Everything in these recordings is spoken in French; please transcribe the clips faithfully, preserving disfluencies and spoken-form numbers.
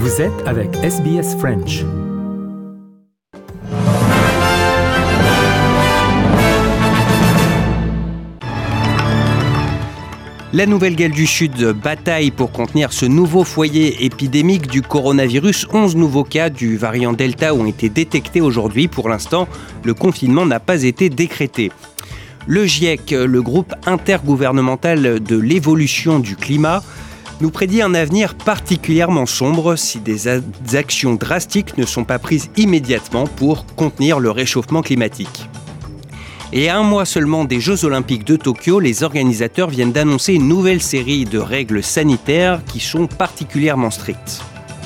Vous êtes avec S B S French. La Nouvelle-Galles du Sud bataille pour contenir ce nouveau foyer épidémique du coronavirus. onze nouveaux cas du variant Delta ont été détectés aujourd'hui. Pour l'instant, le confinement n'a pas été décrété. Le GIEC, le groupe intergouvernemental de l'évolution du climat, nous prédit un avenir particulièrement sombre si des actions drastiques ne sont pas prises immédiatement pour contenir le réchauffement climatique. Et à un mois seulement des Jeux Olympiques de Tokyo, les organisateurs viennent d'annoncer une nouvelle série de règles sanitaires qui sont particulièrement strictes.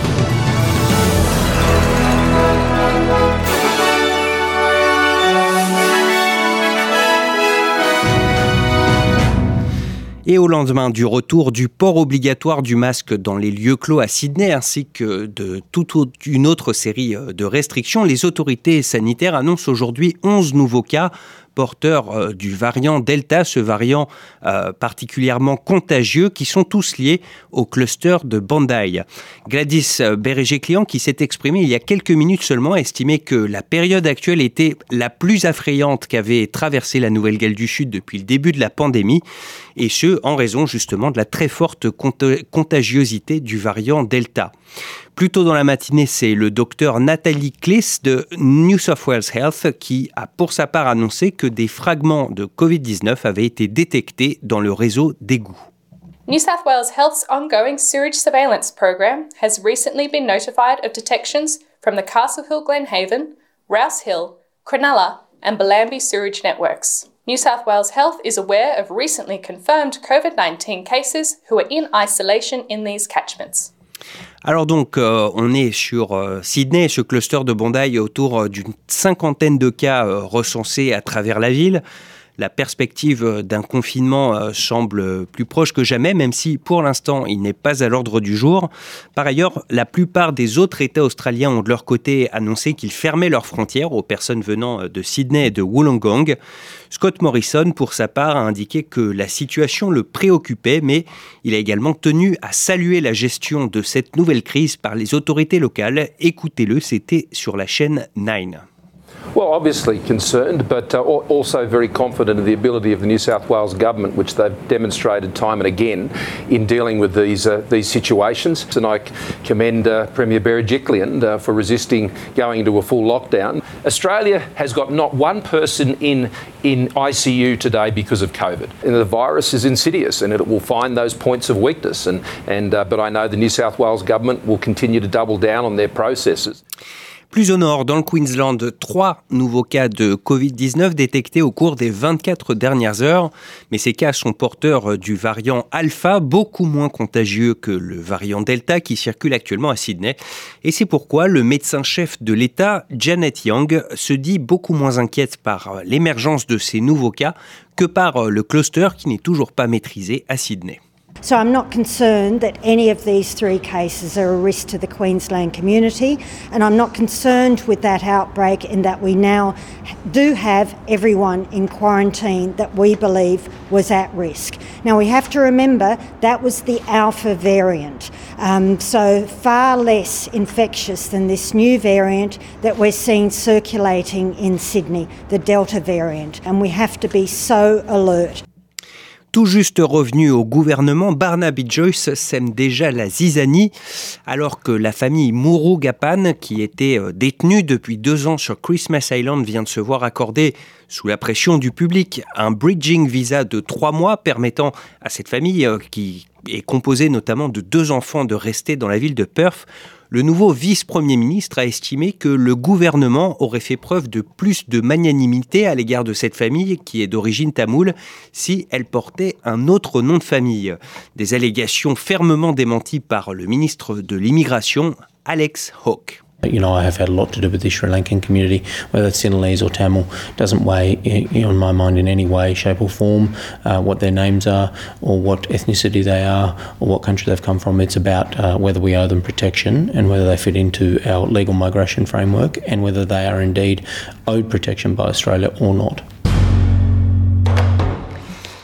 Et au lendemain du retour du port obligatoire du masque dans les lieux clos à Sydney, ainsi que de toute une autre série de restrictions, les autorités sanitaires annoncent aujourd'hui onze nouveaux cas porteurs euh, du variant Delta, ce variant euh, particulièrement contagieux, qui sont tous liés au cluster de Bondi. Gladys Berejiklian, qui s'est exprimée il y a quelques minutes seulement, estimait que la période actuelle était la plus effrayante qu'avait traversée la Nouvelle-Galles du Sud depuis le début de la pandémie, et ce, en raison justement de la très forte cont- contagiosité du variant Delta. Plus tôt dans la matinée, c'est le docteur Nathalie Kliss de New South Wales Health qui a pour sa part annoncé que des fragments de covid dix-neuf avaient été détectés dans le réseau d'égouts. New South Wales Health's ongoing sewage surveillance program has recently been notified of detections from the Castle Hill Glenhaven, Rouse Hill, Cronulla and Bellambi sewage networks. New South Wales Health is aware of recently confirmed covid nineteen cases who are in isolation in these catchments. Alors donc, euh, on est sur euh, Sydney, ce cluster de Bondi, autour euh, d'une cinquantaine de cas euh, recensés à travers la ville. La perspective d'un confinement euh, semble plus proche que jamais, même si pour l'instant il n'est pas à l'ordre du jour. Par ailleurs, la plupart des autres États australiens ont de leur côté annoncé qu'ils fermaient leurs frontières aux personnes venant de Sydney et de Wollongong. Scott Morrison, pour sa part, a indiqué que la situation le préoccupait, mais il a également tenu à saluer la gestion de cette nouvelle crise par les autorités locales. Écoutez-le, c'était sur la chaîne Nine. Well, obviously concerned, but uh, also very confident in the ability of the New South Wales government, which they've demonstrated time and again in dealing with these uh, these situations. And I commend uh, Premier Berejiklian uh, for resisting going into a full lockdown. Australia has got not one person in in I C U today because of COVID. And the virus is insidious, and it will find those points of weakness. And and uh, but I know the New South Wales government will continue to double down on their processes. Plus au nord, dans le Queensland, trois nouveaux cas de covid dix-neuf détectés au cours des vingt-quatre dernières heures. Mais ces cas sont porteurs du variant Alpha, beaucoup moins contagieux que le variant Delta qui circule actuellement à Sydney. Et c'est pourquoi le médecin-chef de l'État, Janet Young, se dit beaucoup moins inquiète par l'émergence de ces nouveaux cas que par le cluster qui n'est toujours pas maîtrisé à Sydney. So I'm not concerned that any of these three cases are a risk to the Queensland community, and I'm not concerned with that outbreak in that we now do have everyone in quarantine that we believe was at risk. Now we have to remember that was the Alpha variant, um, so far less infectious than this new variant that we're seeing circulating in Sydney, the Delta variant, and we have to be so alert. Tout juste revenu au gouvernement, Barnaby Joyce sème déjà la zizanie alors que la famille Murugapan, qui était détenue depuis deux ans sur Christmas Island, vient de se voir accorder, sous la pression du public, un bridging visa de trois mois permettant à cette famille, qui est composée notamment de deux enfants, de rester dans la ville de Perth. Le nouveau vice-premier ministre a estimé que le gouvernement aurait fait preuve de plus de magnanimité à l'égard de cette famille qui est d'origine tamoule si elle portait un autre nom de famille. Des allégations fermement démenties par le ministre de l'Immigration, Alex Hawke. You know, I have had a lot to do with the Sri Lankan community, whether it's Sinhalese or Tamil, doesn't weigh on my mind in any way, shape or form, uh, what their names are or what ethnicity they are or what country they've come from. It's about uh, whether we owe them protection and whether they fit into our legal migration framework and whether they are indeed owed protection by Australia or not.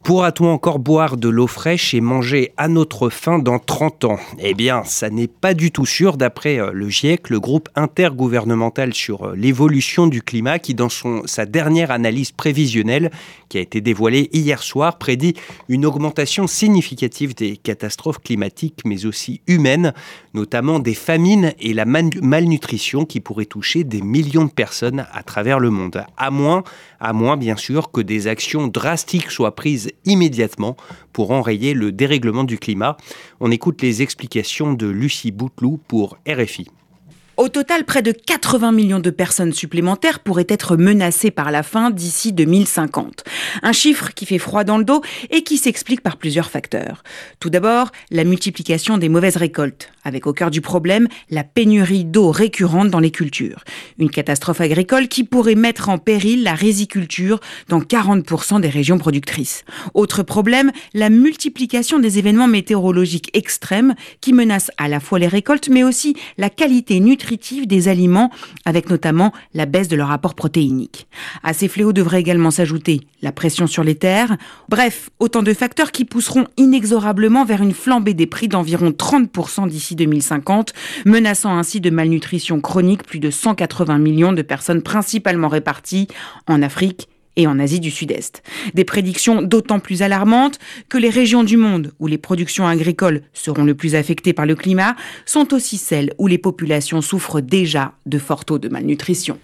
Pourra-t-on encore boire de l'eau fraîche et manger à notre faim dans trente ans ? Eh bien, ça n'est pas du tout sûr d'après le GIEC, le groupe intergouvernemental sur l'évolution du climat, qui dans son, sa dernière analyse prévisionnelle, qui a été dévoilée hier soir, prédit une augmentation significative des catastrophes climatiques, mais aussi humaines, notamment des famines et la man- malnutrition qui pourraient toucher des millions de personnes à travers le monde. À moins, à moins bien sûr que des actions drastiques soient prises immédiatement pour enrayer le dérèglement du climat. On écoute les explications de Lucie Bouteloup pour R F I. Au total, près de quatre-vingts millions de personnes supplémentaires pourraient être menacées par la faim d'ici deux mille cinquante. Un chiffre qui fait froid dans le dos et qui s'explique par plusieurs facteurs. Tout d'abord, la multiplication des mauvaises récoltes, avec au cœur du problème la pénurie d'eau récurrente dans les cultures. Une catastrophe agricole qui pourrait mettre en péril la riziculture dans quarante pour cent des régions productrices. Autre problème, la multiplication des événements météorologiques extrêmes qui menacent à la fois les récoltes mais aussi la qualité nutritive des aliments, avec notamment la baisse de leur apport protéinique. À ces fléaux devrait également s'ajouter la pression sur les terres. Bref, autant de facteurs qui pousseront inexorablement vers une flambée des prix d'environ trente pour cent d'ici deux mille cinquante, menaçant ainsi de malnutrition chronique plus de cent quatre-vingts millions de personnes principalement réparties en Afrique et en Asie du Sud-Est. Des prédictions d'autant plus alarmantes que les régions du monde où les productions agricoles seront le plus affectées par le climat sont aussi celles où les populations souffrent déjà de forts taux de malnutrition.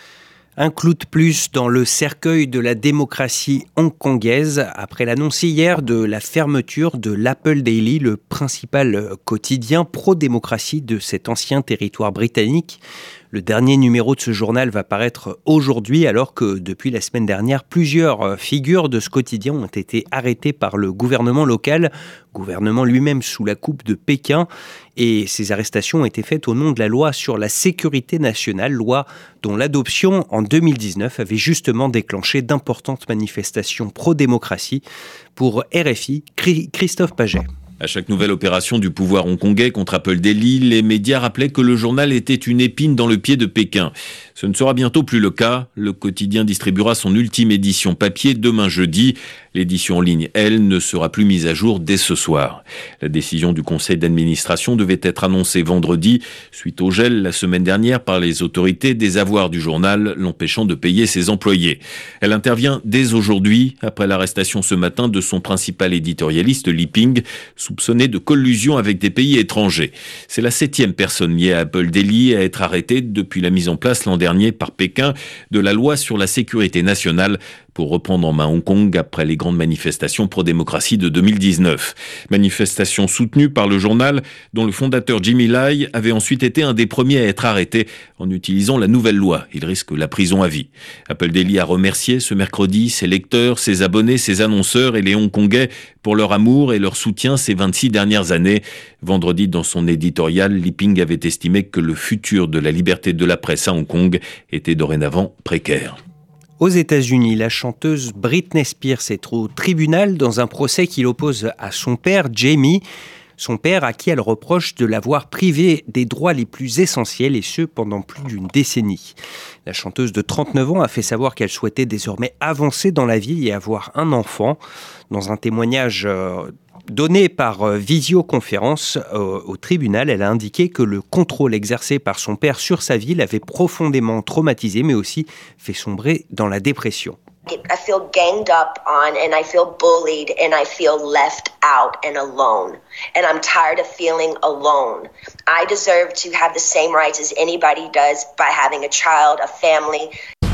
Un clou de plus dans le cercueil de la démocratie hongkongaise après l'annonce hier de la fermeture de l'Apple Daily, le principal quotidien pro-démocratie de cet ancien territoire britannique. Le dernier numéro de ce journal va paraître aujourd'hui, alors que depuis la semaine dernière, plusieurs figures de ce quotidien ont été arrêtées par le gouvernement local, gouvernement lui-même sous la coupe de Pékin. Et ces arrestations ont été faites au nom de la loi sur la sécurité nationale, loi dont l'adoption en deux mille dix-neuf avait justement déclenché d'importantes manifestations pro-démocratie. Pour R F I, Christophe Paget. À chaque nouvelle opération du pouvoir hongkongais contre Apple Daily, les médias rappelaient que le journal était une épine dans le pied de Pékin. Ce ne sera bientôt plus le cas. Le quotidien distribuera son ultime édition papier demain jeudi. L'édition en ligne, elle, ne sera plus mise à jour dès ce soir. La décision du conseil d'administration devait être annoncée vendredi, suite au gel la semaine dernière par les autorités des avoirs du journal, l'empêchant de payer ses employés. Elle intervient dès aujourd'hui, après l'arrestation ce matin de son principal éditorialiste, Li Ping, soupçonné de collusion avec des pays étrangers. C'est la septième personne liée à Apple Daily à être arrêtée depuis la mise en place l'an dernier par Pékin de la loi sur la sécurité nationale pour reprendre en main Hong Kong après les grandes manifestations pro-démocratie de deux mille dix-neuf. Manifestations soutenues par le journal dont le fondateur Jimmy Lai avait ensuite été un des premiers à être arrêté en utilisant la nouvelle loi. Il risque la prison à vie. Apple Daily a remercié ce mercredi ses lecteurs, ses abonnés, ses annonceurs et les Hongkongais pour leur amour et leur soutien ces vingt-six dernières années. Vendredi, dans son éditorial, Li Ping avait estimé que le futur de la liberté de la presse à Hong Kong était dorénavant précaire. Aux États-Unis, la chanteuse Britney Spears est au tribunal dans un procès qui l'oppose à son père, Jamie. Son père à qui elle reproche de l'avoir privé des droits les plus essentiels, et ce pendant plus d'une décennie. La chanteuse de trente-neuf ans a fait savoir qu'elle souhaitait désormais avancer dans la vie et avoir un enfant. Dans un témoignage euh, donné par euh, visioconférence euh, au tribunal, elle a indiqué que le contrôle exercé par son père sur sa vie l'avait profondément traumatisé, mais aussi fait sombrer dans la dépression. I feel ganged up on and I feel bullied and I feel left out and alone. And I'm tired of feeling alone. I deserve to have the same rights as anybody does by having a child, a family.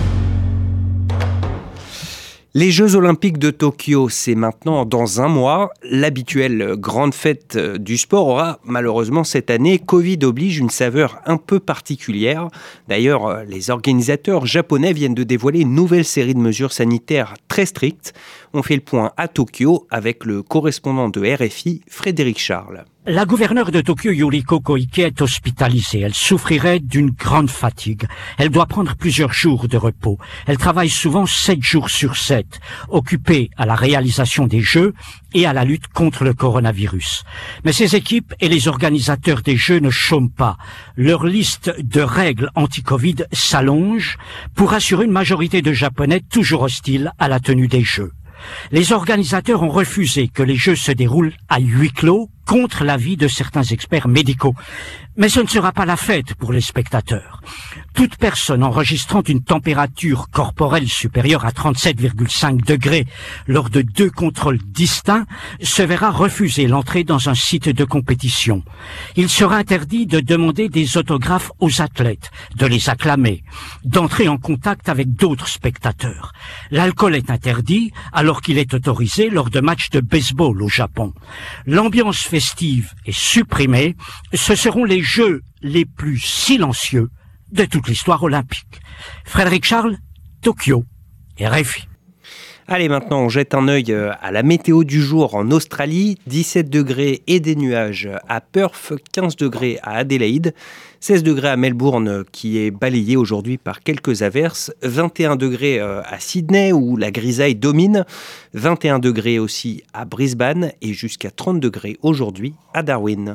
Les Jeux Olympiques de Tokyo, c'est maintenant dans un mois. L'habituelle grande fête du sport aura malheureusement cette année, Covid oblige, une saveur un peu particulière. D'ailleurs, les organisateurs japonais viennent de dévoiler une nouvelle série de mesures sanitaires très strictes. On fait le point à Tokyo avec le correspondant de R F I, Frédéric Charles. La gouverneure de Tokyo, Yuriko Koike, est hospitalisée. Elle souffrirait d'une grande fatigue. Elle doit prendre plusieurs jours de repos. Elle travaille souvent sept jours sur sept, occupée à la réalisation des Jeux et à la lutte contre le coronavirus. Mais ses équipes et les organisateurs des Jeux ne chôment pas. Leur liste de règles anti-Covid s'allonge pour assurer une majorité de Japonais toujours hostiles à la tenue des Jeux. Les organisateurs ont refusé que les Jeux se déroulent à huis clos contre l'avis de certains experts médicaux. Mais ce ne sera pas la fête pour les spectateurs. Toute personne enregistrant une température corporelle supérieure à trente-sept virgule cinq degrés lors de deux contrôles distincts se verra refuser l'entrée dans un site de compétition. Il sera interdit de demander des autographes aux athlètes, de les acclamer, d'entrer en contact avec d'autres spectateurs. L'alcool est interdit alors qu'il est autorisé lors de matchs de baseball au Japon. L'ambiance festive est supprimée. Ce seront les Jeux les plus silencieux de toute l'histoire olympique. Frédéric Charles, Tokyo, R F I. Allez, maintenant, on jette un œil à la météo du jour en Australie. dix-sept degrés et des nuages à Perth, quinze degrés à Adélaïde, seize degrés à Melbourne qui est balayé aujourd'hui par quelques averses, vingt et un degrés à Sydney où la grisaille domine, vingt et un degrés aussi à Brisbane et jusqu'à trente degrés aujourd'hui à Darwin.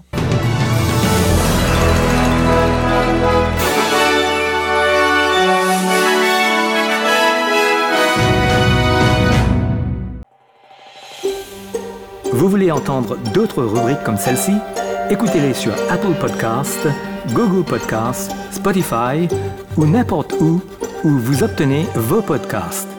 Vous voulez entendre d'autres rubriques comme celle-ci? Écoutez-les sur Apple Podcasts, Google Podcasts, Spotify ou n'importe où où vous obtenez vos podcasts.